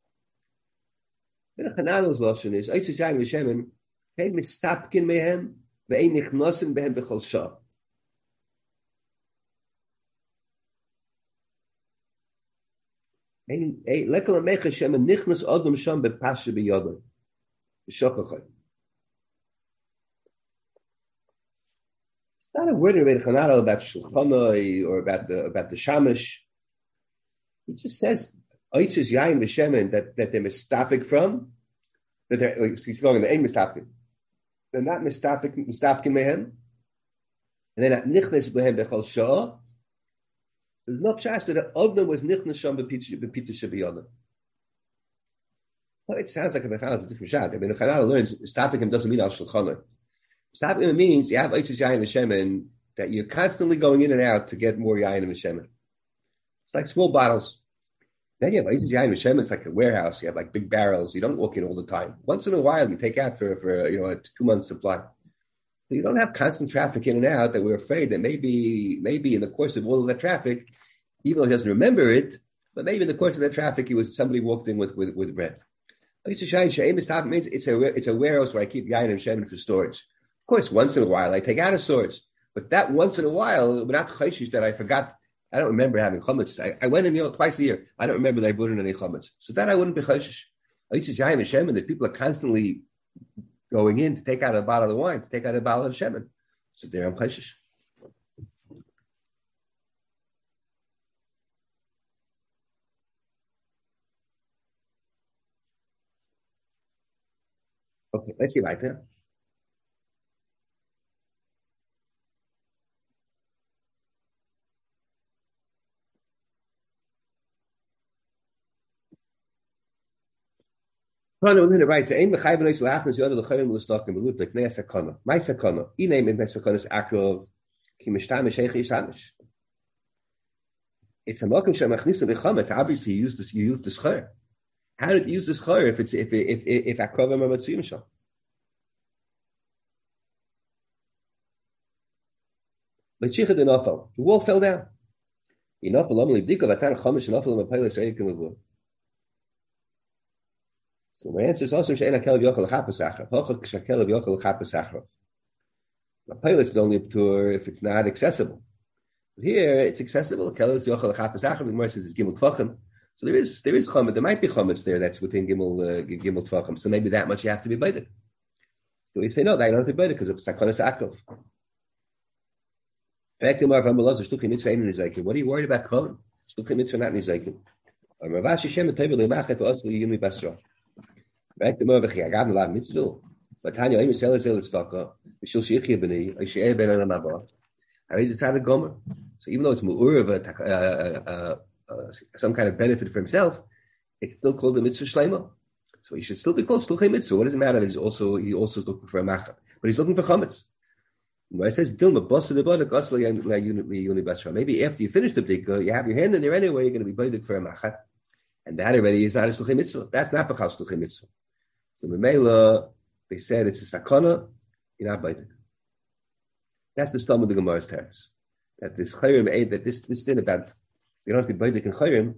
Then Chananel's Lashon is oitzish yayin v'shemen hey mistapkin mehem. Ve'ein nichnosim behem b'chol shah. Lekal Mecha Shem Nichnas Adam Sham Bepasha B'Yodai. B'Shokachai. It's not a word in Rebbe Chananel about Shulchanoi or about the Shamish. He just says Oitzes Yain V'Shemen that they're mistapik from. That they're going the ain't mistapik. They're not mistapik mehem. And then at Nichnas Behem Bechol Shah. There's no chance that Odom was Nichnas Sham B'Pita Shabiyodam. Well, it sounds like a Bechanah is a different shot. I mean, the Bechanah learns Stapikim doesn't mean Al Shulchanah. Stapikim means you have Eitzes Yayin V'Shemen that you're constantly going in and out to get more Yayin V'Shemen. It's like small bottles. Then you have Eitzes Yayin V'Shemen. It's like a warehouse. You have like big barrels. You don't walk in all the time. Once in a while, you take out for a 2 month supply. So you don't have constant traffic in and out that we're afraid that maybe in the course of all of that traffic, even though he doesn't remember it, but maybe in the course of that traffic, somebody walked in with bread. Means it's a warehouse where I keep yayin and shemen for storage. Of course, once in a while I take out of storage, but that once in a while, but not chayshish that I forgot. I don't remember having chametz. I went in twice a year. I don't remember that I brought in any chametz. So that I wouldn't be chayshish. It's yayin and shemen that people are constantly going in to take out a bottle of wine, to take out a bottle of shemen. So there I'm chayshish. Okay, let's see right there. Right, aim the chayvus lachnas the other the chayvim l'stokim belut like ne'asakana. My sakana. I name it ne'asakanas akrov ki mishtamish sheikh yishamish. It's a makom shemachnisim bechamet. Obviously, you use the schar. How did you use the schar if akrovim are matzuyim sham? L'chicha de nafal. The wall fell down. Inafal amli b'dika v'atan chamish nafal m'payles reikim l'vu. So my answer is also she'ena kelev yochel l'chapas achrav. Hochel k'shakelev yochel l'chapas achrav. M'payles is only a ptur if it's not accessible. But here it's accessible. Kelev yochel l'chapas achrav. The Gemara says it's gimel tvachim. So there is chametz. There might be chametz there that's within gimel tvachim. So maybe that much you have to be baited. So we say no, that you don't have to be baited because it's sakonas akov. What are you worried about Kohen? Shtuchim mitzvah not nizaykim. Ravashi Shem Tevil Lemachet V'Otzli Yumi Basra. Back the Mervachi. I got a lot of mitzvah. But Tanya Yom Yisrael Zel Tzedakah. V'Shil Sheichia B'nei. Ayshe'er Ben Alam Abba. Hariz Tzaddik Gomer. So even though it's mu'ur of some kind of benefit for himself, it's still called the mitzvah shleima. So he should still be called Shtuchim mitzvah. What does it matter? He also looking for a machat, but he's looking for chametz. When it says Dilma Bossa the Bodak Osla, maybe after you finish the bdika, you have your hand in there anyway, you're going to be baidik for a machat. And that already is not a shluchim mitzvah. That's not b'chal shluchim mitzvah. So Memela, they said it's a sakana, you're not baidik. That's the stum of the Gemara's teretz. That this chayrim aid, that this thing about you don't have to be baidik in chayrim.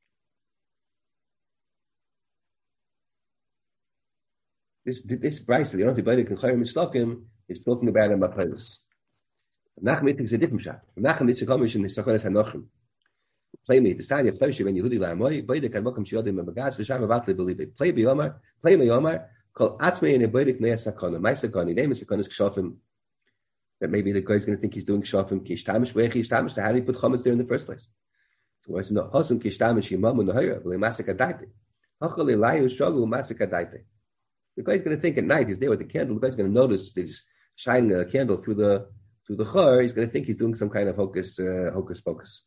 This brisa, you don't have to be baidik in chayrim stokim. It's talking about a mapayus. Nachmitzvah is a different shot. Nachmitzvah comes in the sakonas hanochim. Play me the sign of Fleshi when Yehudi la'amoy. Beidik admokim shiyodim mebagas v'sham avatli believe it. Play me Yomar. Call atzmei in a beidik nea sakona. My sakona name is sakonas kshafim. That maybe the guy's going to think he's doing kshafim kishtamish ve'chi kishtamish. How did he put chametz there in the first place? So I said no. Hosam kishtamish yimamu nahira v'le masakadaite. Hachali layu shavu masakadaite. The guy's going to think at night he's there with the candle. The guy's going to notice this shining a candle through the chor. He's going to think he's doing some kind of hocus pocus.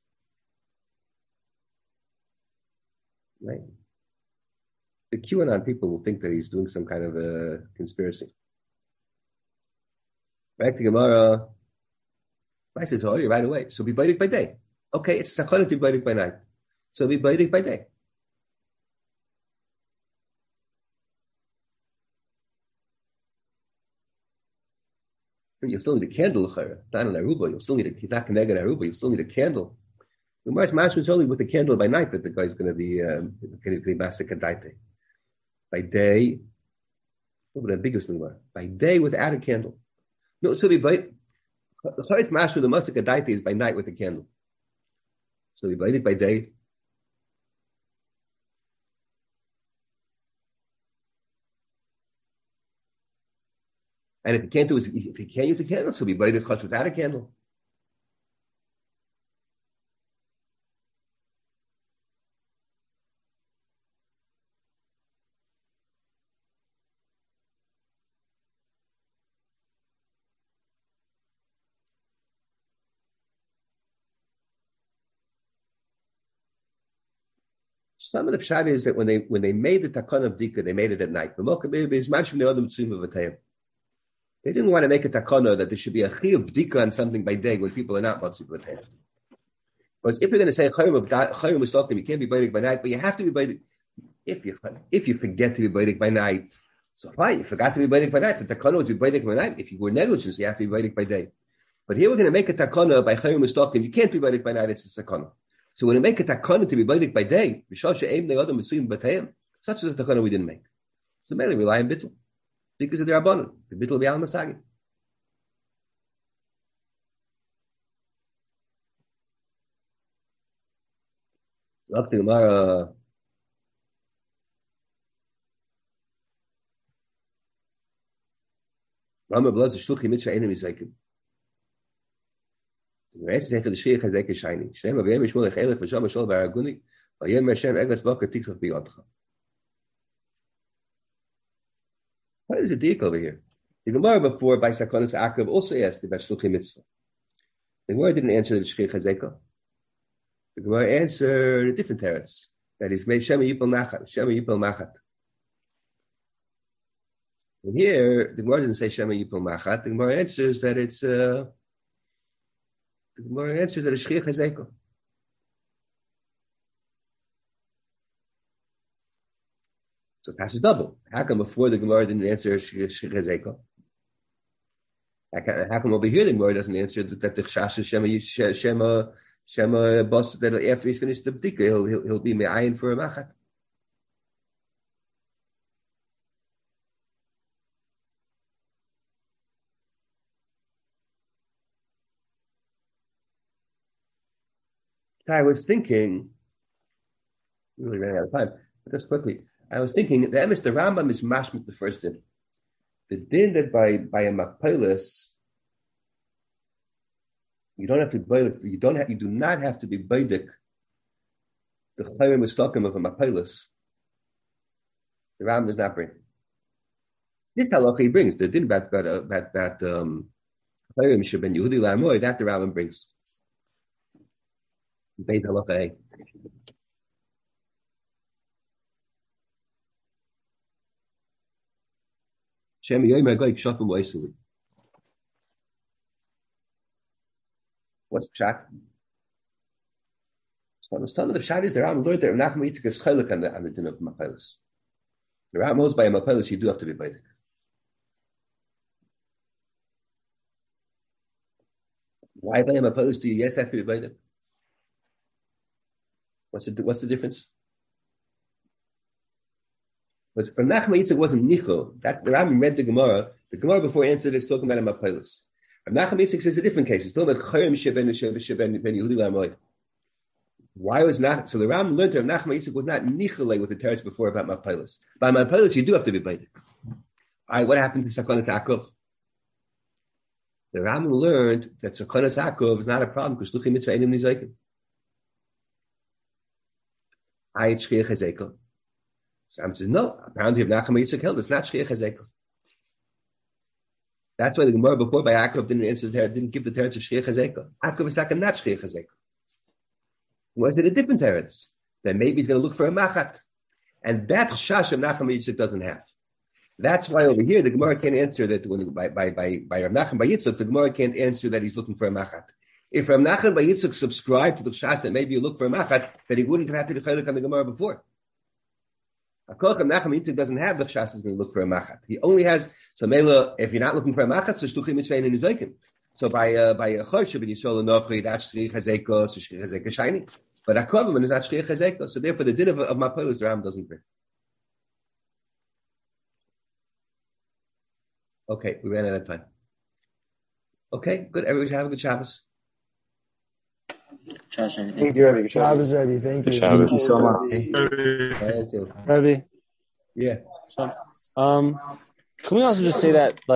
Right? The QAnon people will think that he's doing some kind of a conspiracy. Back to Gemara. I said to you right away. So be baidik by day. Okay, it's sakana to be baidik by night. So be baidik by day. You still need a candle, not an aruba. You'll still need a kizak and aruba. You still need a candle. The Gemara's mashma is only with the candle by night that the guy's going to be masakadaite. By day, by day without a candle. No, so be by the chayitz mashma the masakadaite is by night with the candle. So be baited by day. And if he can't use a candle, so be baidik chutz without a candle. Some of the pshat is that when they made the takana of dika, they made it at night. They didn't want to make a takana that there should be a chi of bdika on something by day when people are not matziv b'tayim. Because if you're going to say chayim mustakim, you can't be baidik by night, but you have to be baidik. If you forget to be baidik by night, so fine, you forgot to be baidik by night. The takana was to be baidik by night. If you were negligent, you have to be baidik by day. But here we're going to make a takana by chayim mustakim. You can't be baidik by night. It's a takana. So when we make a takana to be baidik by day, such as a takana we didn't make. So mainly rely on bittul. Because of the Rabbanon. The bittul will be al-masagi. Up to Gemara. Rama blows the shluchi mitzvah enim izaykim. The rest is after the shriach hazek is shiny. Shem avayim yishmol echelech v'sham mashol v'araguni v'yem Hashem eglas baka tikchach b'yodcha. What is the deal over here? The Gemara before by Sakonis Akav also asked about shluchi mitzvah. The Gemara didn't answer the shriach hazek. The Gemara answered a different teretz. That is made Shema Yipal Machat. Shema Yipal Machat. And here, the Gemara doesn't say Shema Yipal Machat. The Gemara answers that it's the Gemara answers that it's Shchiach Hazeko. So it passes double. How come before the Gemara didn't answer Shchiach Hazeko? How come over here the Gemara doesn't answer that the Chash is Shema boss that after he's finished the bdika, he'll be me'ayin for a machat. So I was thinking, really running out of time, but just quickly, I was thinking the Rambam is mashmit the first din. The din that by a mapelis, you don't have to baidik. You do not have to be baidik. The chayim mustakim of a mapelis. The Ram does not bring. This halacha he brings. The din about chayim sheben Yehudi la'amoy that the Ram brings. Beis halacha. Shem yoyim hagoy kshafim v'oisuli. What's the pshat? So some of the pshat is the Ram learned that Rav Nachman Yitzchak is chaylik on the din of mapelis. The Ram knows by a mapelis you do have to be baidik. Why by a mapelis do you yes have to be baidik? What's the difference? But Rav Nachman Yitzchak wasn't nicho. That the Ram read the Gemara. The Gemara before answered is talking about a mapelis. Rav Nachman Yitzchak says a different case. It's talking about chayim sheben ben Yehudi la'amoy. Why was not? So the Ram learned that Rav Nachman Yitzchak was not nichalei with the teretz before about mapelis. By mapelis, you do have to be baidik. All right, what happened to Sakonas Akov? The Ram learned that Sakonas Akov is not a problem because shluchim mitzvah enim nizaykim. I shchiach hazeko. So Ram says no. Apparently, Rav Nachman Yitzchak held it's not shchiach hazeko. That's why the Gemara before by Akov didn't give the teretz of shchiach hazeko. Akov is not shchiach hazeko. Was it a different teretz? Then maybe he's going to look for a machat. And that Shash of Nachman Yitzchak doesn't have. That's why over here the Gemara can't answer that by Rav Nachman by Yitzchak, the Gemara can't answer that he's looking for a machat. If Rav Nachman by Yitzchak subscribed to the Shash that maybe you look for a machat, then he wouldn't have had to be chaylik on the Gemara before. Rav Nachman Yitzchak doesn't have the Shash is going to look for a machat. He only has, so maybe if you're not looking for a machat, so shluchim mitzvah in nizaykim. So by a chorshib in Yisrael and Nochri, that's shchiach hazeko, so shchiach hazeko shiny. But Akovim is not shchiach hazeko. So therefore, the din of mapelis, the Ram doesn't bring. Okay, we ran out of time. Okay, good. Everybody should have a good Shabbos. Thank you, Rabbi. Shabbos ready. Thank you. Shabbos. Thank you so much. Thank you. Rabbi. Yeah. Can we also just say that,